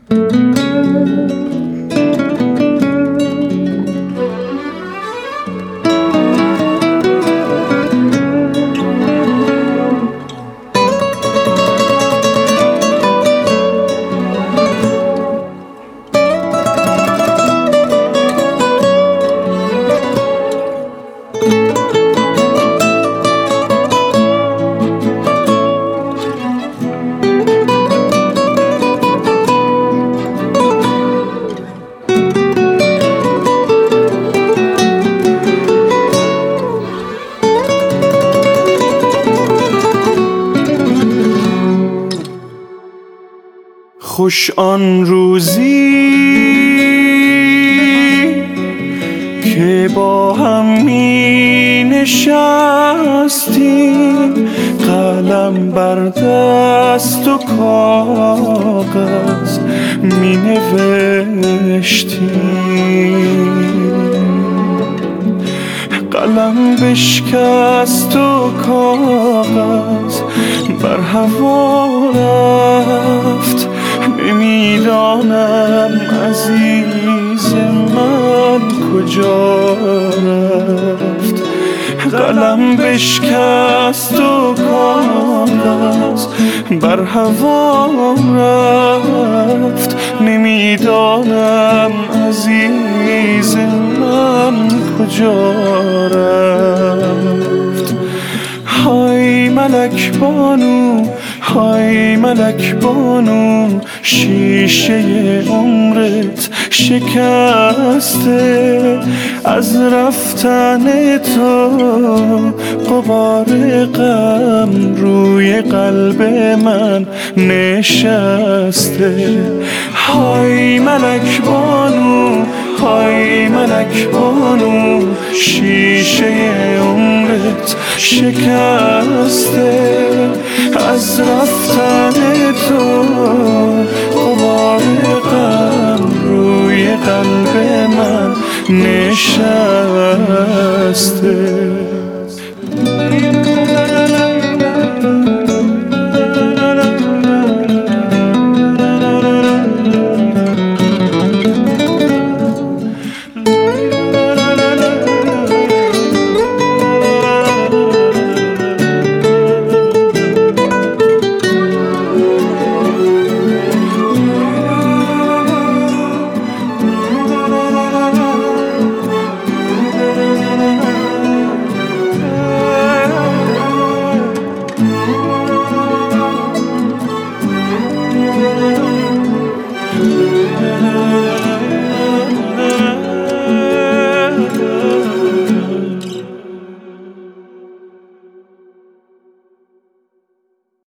خوش آن روزی که با هم می نشستیم، قلم بر دست و کاغذ می نوشتیم. قلم بشکست و کاغذ بر هوا رفت، نمیدانم عزیز من کجا رفت. قلم بشکست و کاغذ بر هوا رفت، نمیدانم عزیز من کجا رفت. های ملک بانو، های ملک بانو، شیشه عمرت شکسته، از رفتن تو غبار غم روی قلب من نشسته. های ملک بانو، های ملک بانو، شیشه عمرت شکسته، از رفتن تو غبار غم روی قلب من نشسته.